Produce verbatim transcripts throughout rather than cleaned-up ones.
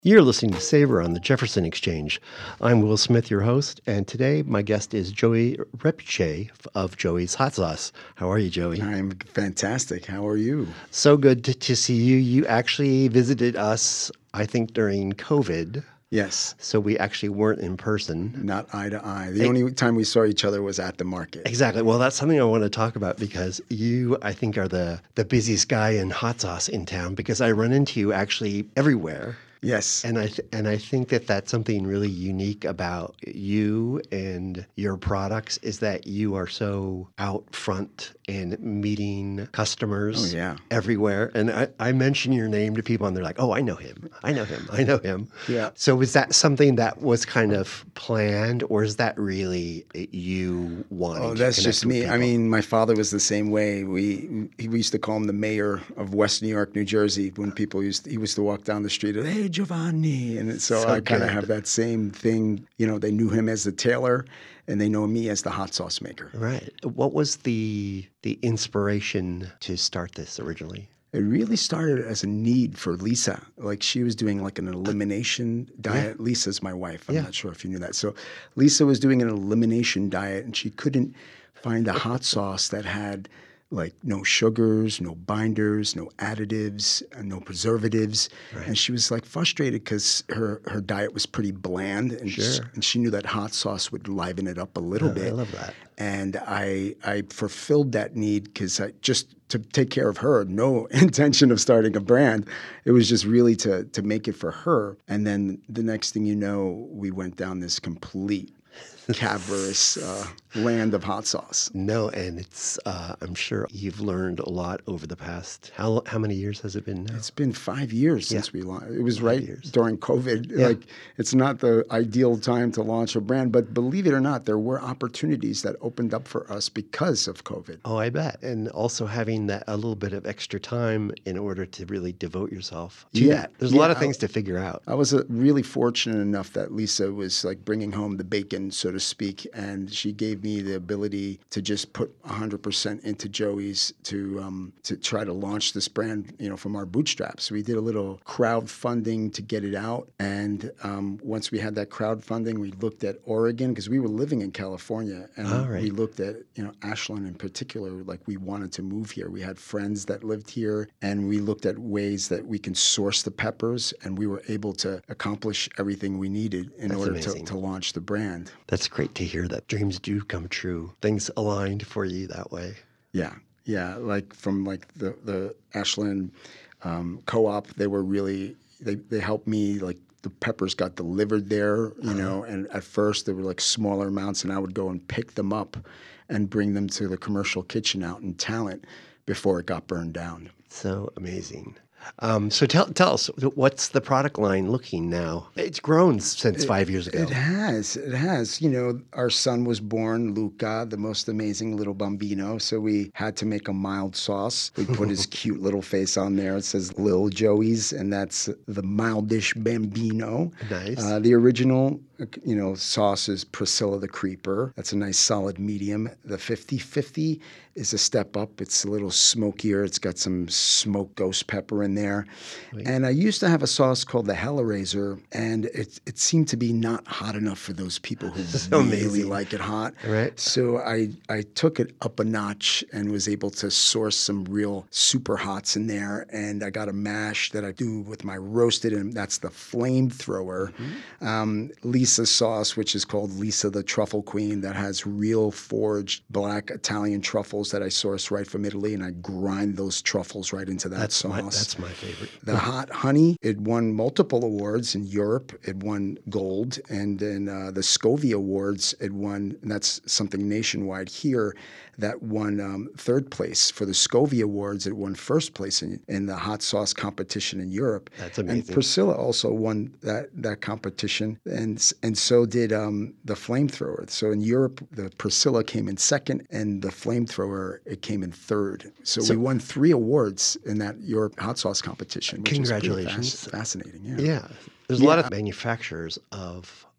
You're listening to Savor on the Jefferson Exchange. I'm Will Smith, your host, and today my guest is Joey Repucci of Joey's Hot Sauce. How are you, Joey? I'm fantastic. How are you? So good to, to see you. You actually visited us, I think, during COVID. Yes. So we actually weren't in person. Not eye to eye. The only time we saw each other was at the market. Exactly. Well, that's something I want to talk about because you, I think, are the, the busiest guy in hot sauce in town because I run into you actually everywhere. Yes. And I th- and I think that that's something really unique about you and your products is that you are so out front and meeting customers Oh, yeah. everywhere. And I, I mention your name to people and they're like, oh, I know him. I know him. I know him. Yeah. So was that something that was kind of planned or is that really you wanting Oh, to that's connect just with me. people? I mean, my father was the same way. We we used to call him the mayor of West New York, New Jersey. When people used to, he used to walk down the street and, hey, Giovanni. And so, So I kind of good. have that same thing. You know, they knew him as the tailor and they know me as the hot sauce maker. Right. What was the the inspiration to start this originally? It really started as a need for Lisa. Like she was doing like an elimination diet. Yeah. Lisa's my wife. I'm Yeah. not sure if you knew that. So Lisa was doing an elimination diet and she couldn't find a hot sauce that had like no sugars, no binders, no additives, and no preservatives. Right. And she was like frustrated because her, her diet was pretty bland and, she, Sure. and she knew that hot sauce would liven it up a little Oh, bit. I love that. And I I fulfilled that need because I just to take care of her, no intention of starting a brand. It was just really to to make it for her. And then the next thing you know, we went down this complete cavernous uh, land of hot sauce. No, and it's, uh, I'm sure you've learned a lot over the past, how how many years has it been now? It's been five years since Yeah. we launched. It was Five right years. during COVID. Yeah. Like it's not the ideal time to launch a brand, but believe it or not, there were opportunities that opened up for us because of COVID. Oh, I bet. And also having that a little bit of extra time in order to really devote yourself to Yeah. that. There's a lot Yeah, of things to figure out. I was uh, really fortunate enough that Lisa was like bringing home the bacon, so to speak, and she gave me the ability to just put one hundred percent into Joey's to um, to try to launch this brand, you know, from our bootstraps. We did a little crowdfunding to get it out, and um, once we had that crowdfunding, we looked at Oregon because we were living in California, and All right. we looked at you know Ashland in particular. Like we wanted to move here. We had friends that lived here, and we looked at ways that we can source the peppers, and we were able to accomplish everything we needed in That's order to, amazing. to launch the brand. That's great to hear that dreams do come true. Things aligned for you that way. Yeah, yeah. Like from like the the Ashland um, co-op, they were really they they helped me. Like the peppers got delivered there, you know. And at first they were like smaller amounts, and I would go and pick them up and bring them to the commercial kitchen out in Talent before it got burned down. So amazing. Um, so tell tell us, what's the product line looking now? It's grown since five years ago. It has. It has. You know, our son was born, Luca, the most amazing little bambino. So we had to make a mild sauce. We put his cute little face on there. It says Lil Joey's, and that's the mildish bambino. Nice. Uh, the original, you know, sauce is Priscilla the Creeper. That's a nice solid medium. The fifty fifty is a step up. It's a little smokier. It's got some smoked ghost pepper in there. Sweet. And I used to have a sauce called the Hellraiser, and it it seemed to be not hot enough for those people who So really amazing. like it hot. Right. So I, I took it up a notch and was able to source some real super hots in there. And I got a mash that I do with my roasted, and that's the flamethrower. Mm-hmm. Um, Lisa sauce, which is called Lisa the Truffle Queen, that has real foraged black Italian truffles that I source right from Italy, and I grind those truffles right into that That's sauce. my that's my favorite. The hot honey, it won multiple awards in Europe. It won gold. And then uh, the Scovie Awards, it won, and that's something nationwide here, that won um, third place. For the Scovie Awards, it won first place in, in the hot sauce competition in Europe. That's amazing. And Priscilla also won that, that competition, and and so did um, the flamethrower. So in Europe, the Priscilla came in second, and the flamethrower, it came in third. So, So- we won three awards in that Europe hot sauce competition, which is pretty Congratulations. fasc- fascinating. Yeah. Yeah. There's a lot Yeah. of manufacturers of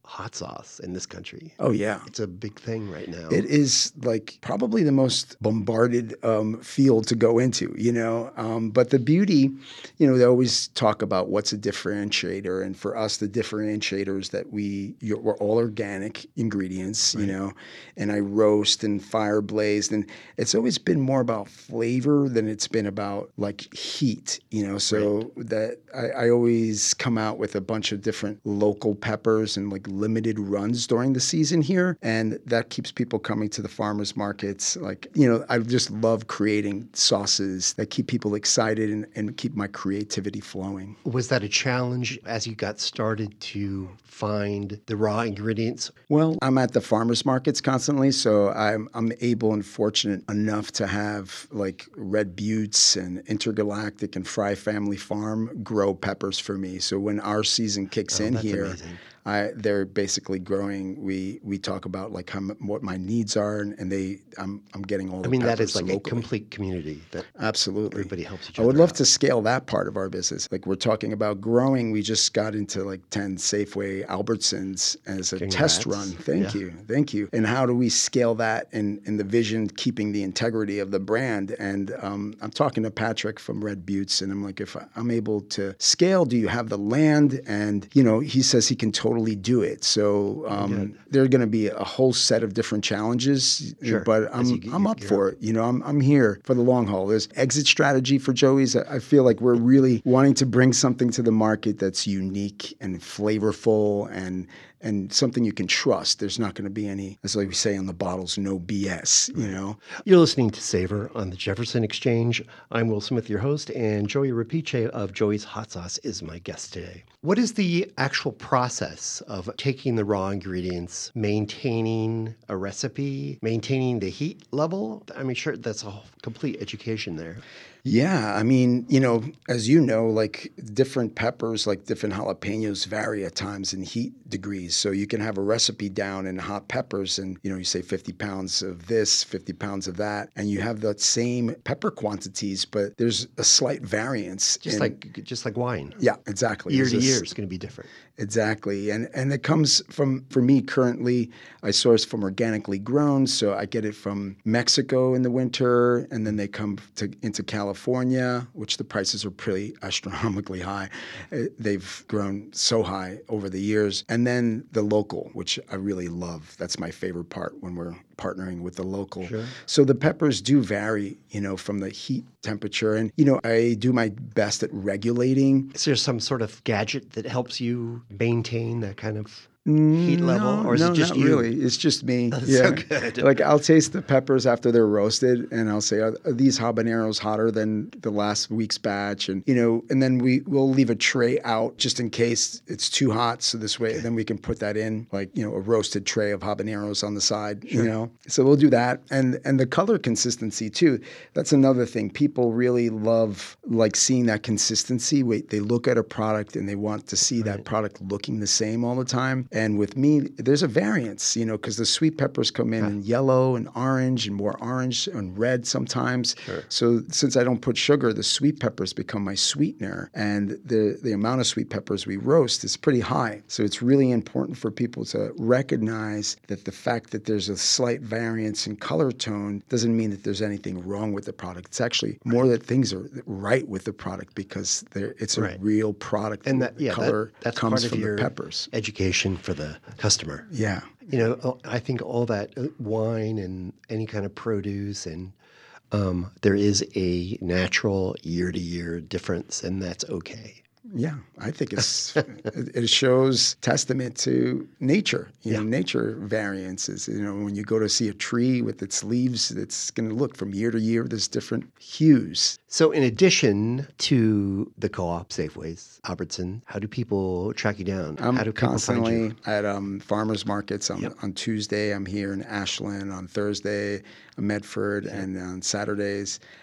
hot sauce in this country. Oh, yeah. It's a big thing right now. It is like probably the most bombarded um, field to go into, you know. Um, but the beauty, you know, they always talk about what's a differentiator. And for us, the differentiator is that we, you're, we're all organic ingredients, right. you know, and I roast and fire blazed. And it's always been more about flavor than it's been about like heat, you know. So right. that I, I always come out with a bunch of different local peppers and like limited runs during the season here. And that keeps people coming to the farmers markets. Like, you know, I just love creating sauces that keep people excited and, and keep my creativity flowing. Was that a challenge as you got started to find the raw ingredients? Well, I'm at the farmers markets constantly, so I'm I'm able and fortunate enough to have like Red Buttes and Intergalactic and Fry Family Farm grow peppers for me. So when our season kicks oh, in that's here, amazing. I, they're basically growing. We we talk about like how, what my needs are, and, and they I'm I'm getting all the I mean, peppers that is like locally. a complete community. That Absolutely. Everybody helps each I other would love out. to scale that part of our business. Like we're talking about growing. We just got into like ten Safeway Albertsons as a Congrats. test run. Thank Yeah. you. Thank you. And how do we scale that in, in the vision, keeping the integrity of the brand? And um, I'm talking to Patrick from Red Buttes, and I'm like, if I'm able to scale, do you have the land? And, you know, he says he can totally do it. So um, there are going to be a whole set of different challenges, Sure. but I'm get, I'm up you're for up. it. You know, I'm I'm here for the long haul. There's exit strategy for Joey's. I feel like we're really wanting to bring something to the market that's unique and flavorful and and something you can trust. There's not going to be any, as like we say on the bottles, no B S, you know? You're listening to Savor on the Jefferson Exchange. I'm Will Smith, your host, and Joey Rapice of Joey's Hot Sauce is my guest today. What is the actual process of taking the raw ingredients, maintaining a recipe, maintaining the heat level? I mean, sure, that's a whole complete education there. Yeah, I mean, you know, as you know, like different peppers, like different jalapenos vary at times in heat degrees. So you can have a recipe down in hot peppers and, you know, you say fifty pounds of this, fifty pounds of that, and you have that same pepper quantities, but there's a slight variance. Just in, like just like wine. Yeah, exactly. Year There's to a, year, it's going to be different. Exactly. And and it comes from, for me currently, I source from organically grown. So I get it from Mexico in the winter, and then they come to into California, which the prices are pretty astronomically high. Uh, They've grown so high over the years. And then the local, which I really love. That's my favorite part when we're partnering with the local. Sure. So the peppers do vary, you know, from the heat temperature. And, you know, I do my best at regulating. Is there some sort of gadget that helps you maintain that kind of heat level, No, or is no, it just not you? really. It's just me. That's yeah. so good. Like I'll taste the peppers after they're roasted, and I'll say, "Are, are these habaneros hotter than the last week's batch?" And you know, and then we will leave a tray out just in case it's too hot. So this way, then we can put that in, like you know, a roasted tray of habaneros on the side. Sure. You know, so we'll do that, and and the color consistency too. That's another thing. People really love like seeing that consistency. Wait, they look at a product and they want to see Right. that product looking the same all the time. And with me, there's a variance, you know, because the sweet peppers come in Yeah. in yellow and orange and more orange and red sometimes. Sure. So since I don't put sugar, the sweet peppers become my sweetener. And the, the amount of sweet peppers we roast is pretty high. So it's really important for people to recognize that the fact that there's a slight variance in color tone doesn't mean that there's anything wrong with the product. It's actually more that things are right with the product because there it's a Right. real product. And that, the yeah, color that, that's comes part of from your the peppers. education for the customer. Yeah. You know, I think all that uh, wine and any kind of produce, and um, there is a natural year-to-year difference, and that's okay. Yeah, I think it's it it shows testament to nature. You know, Yeah. nature variances. You know, when you go to see a tree with its leaves, it's going to look from year to year. There's different hues. So in addition to the co-op, Safeways, Albertson, how do people track you down? I'm how do people find constantly you? at um, farmers markets. On, Yep. on Tuesday, I'm here in Ashland. On Thursday, Medford, and on Saturdays,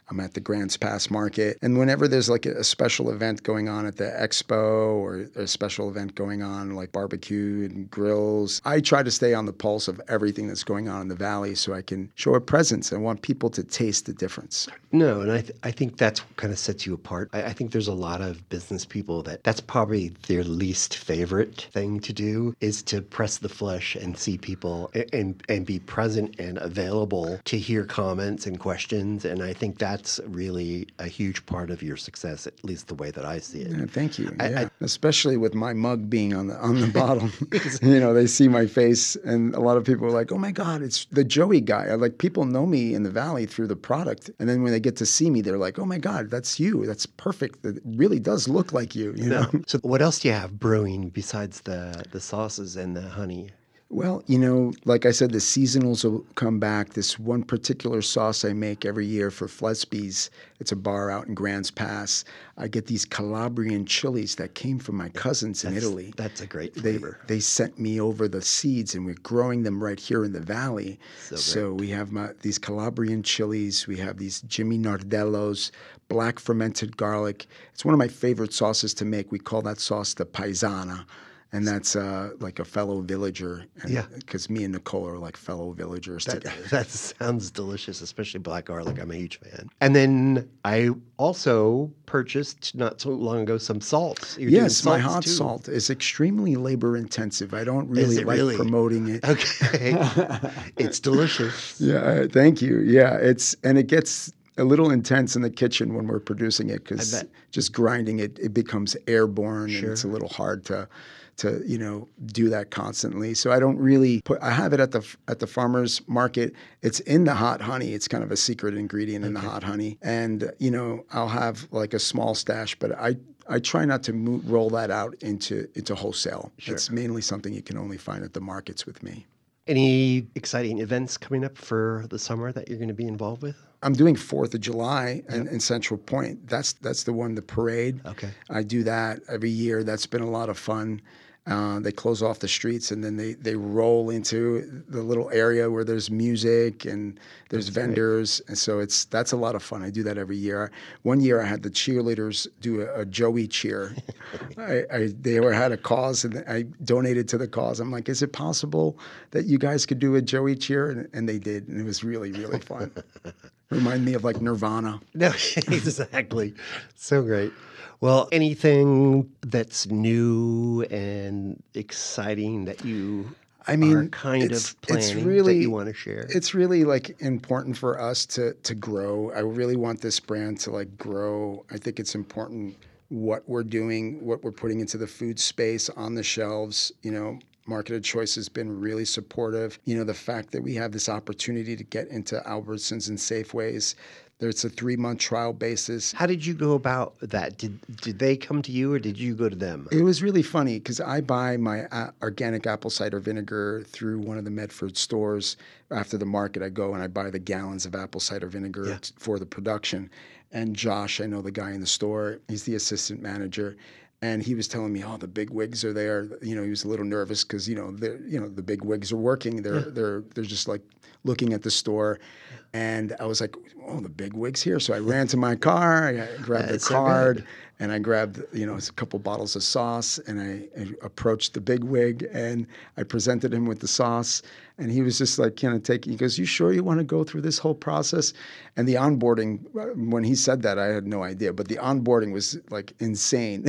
I'm at the Grants Pass Market. And whenever there's like a, a special event going on at the expo or a special event going on like barbecue and grills, I try to stay on the pulse of everything that's going on in the Valley so I can show a presence. I want people to taste the difference. No, and I, th- I think that's what kind of sets you apart. I, I think there's a lot of business people that that's probably their least favorite thing to do is to press the flesh and see people and, and, and be present and available to hear comments and questions. And I think that's really a huge part of your success, at least the way that I see it. Yeah, thank you. I, yeah. I, Especially with my mug being on the on the bottle. You know, they see my face and a lot of people are like, oh my God, it's the Joey guy. I, like people know me in the Valley through the product. And then when they get to see me, they're like, oh my God, that's you. That's perfect. It really does look like you, you no. know? So what else do you have brewing besides the, the sauces and the honey? Well, you know, like I said, the seasonals will come back. This one particular sauce I make every year for Flesby's, it's a bar out in Grants Pass. I get these Calabrian chilies that came from my cousins in that's, Italy. That's a great They, flavor. they sent me over the seeds, and we're growing them right here in the Valley. So, so we have my, these Calabrian chilies. We have these Jimmy Nardellos, black fermented garlic. It's one of my favorite sauces to make. We call that sauce the Paisana. And that's uh, like a fellow villager. And, yeah. Because me and Nicole are like fellow villagers that, together. That sounds delicious, especially black garlic. I'm a huge fan. And then I also purchased not so long ago some salts. You're yes, my salts hot too. salt is extremely labor intensive. I don't really it like really? promoting it. Okay. It's delicious. Yeah, thank you. Yeah, it's and it gets a little intense in the kitchen when we're producing it because just grinding it, it becomes airborne Sure. and it's a little hard to. to, you know, do that constantly. So I don't really put, I have it at the at the farmer's market. It's in the hot honey. It's kind of a secret ingredient in okay. the hot honey. And, you know, I'll have like a small stash, but I, I try not to mo- roll that out into, into wholesale. Sure. It's mainly something you can only find at the markets with me. Any exciting events coming up for the summer that you're going to be involved with? I'm doing fourth of July in, yep. in Central Point. That's that's the one, the parade. Okay. I do that every year. That's been a lot of fun. Uh, they close off the streets and then they, they roll into the little area where there's music and there's that's vendors. Great. And so it's that's a lot of fun. I do that every year. One year I had the cheerleaders do a, a Joey cheer. I, I They were had a cause and I donated to the cause. I'm like, is it possible that you guys could do a Joey cheer? And, and they did. And it was really, really fun. Remind me of like Nirvana. No, exactly. So great. Well, anything that's new and exciting that you I mean, are kind of planning it's really, that you want to share? It's really like important for us to to grow. I really want this brand to like grow. I think it's important what we're doing, what we're putting into the food space on the shelves, you know. Marketed Choice has been really supportive. You know, the fact that we have this opportunity to get into Albertsons and Safeways. There's a three-month trial basis. How did you go about that? Did did they come to you or did you go to them? It was really funny because I buy my uh, organic apple cider vinegar through one of the Medford stores. After the market, I go and I buy the gallons of apple cider vinegar yeah. t- for the production. And Josh, I know the guy in the store, he's the assistant manager. And he was telling me, "Oh, the big wigs are there." You know, he was a little nervous because you know, they're you know, the big wigs are working. They're yeah. they're they're just like looking at the store, and I was like, "Oh, the big wigs here!" So I ran to my car, I grabbed the card, so and I grabbed you know a couple bottles of sauce, and I, I approached the big wig, and I presented him with the sauce, and he was just like kind of taking. He goes, "You sure you want to go through this whole process?" And the onboarding, when he said that, I had no idea, but the onboarding was like insane.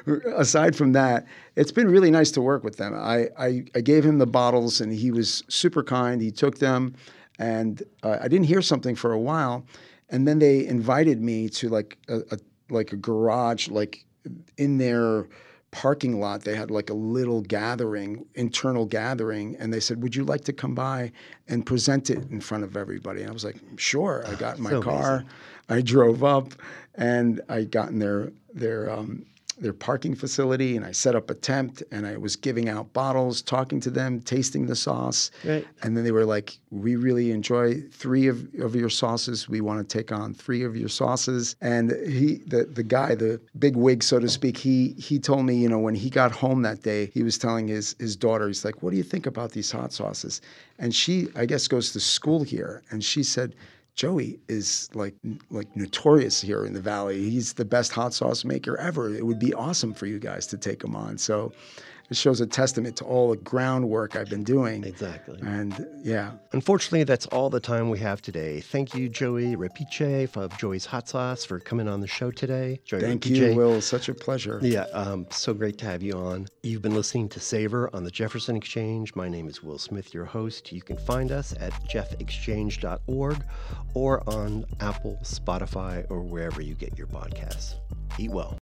Aside from that, it's been really nice to work with them. I, I, I gave him the bottles, and he was super kind. He took them, and uh, I didn't hear something for a while, and then they invited me to like a, a like a garage, like in their parking lot. They had like a little gathering, internal gathering, and they said, "Would you like to come by and present it in front of everybody?" And I was like, "Sure." I got in my so car, amazing. I drove up, and I got in their their um, their parking facility, and I set up a tent, and I was giving out bottles, talking to them, tasting the sauce. Right. And then they were like, "We really enjoy three of, of your sauces. We want to take on three of your sauces." And he, the the guy, the big wig, so to speak, he he told me, you know, when he got home that day, he was telling his his daughter, he's like, "What do you think about these hot sauces?" And she, I guess, goes to school here, and she said, Joey is like like notorious here in the Valley. He's the best hot sauce maker ever. It would be awesome for you guys to take him on. So it shows a testament to all the groundwork I've been doing. Exactly. And yeah. Unfortunately, that's all the time we have today. Thank you, Joey Repice of Joey's Hot Sauce, for coming on the show today. Joey Thank Repice. you, Will. Such a pleasure. Yeah, um, so great to have you on. You've been listening to Savor on the Jefferson Exchange. My name is Will Smith, your host. You can find us at jeff exchange dot org or on Apple, Spotify, or wherever you get your podcasts. Eat well.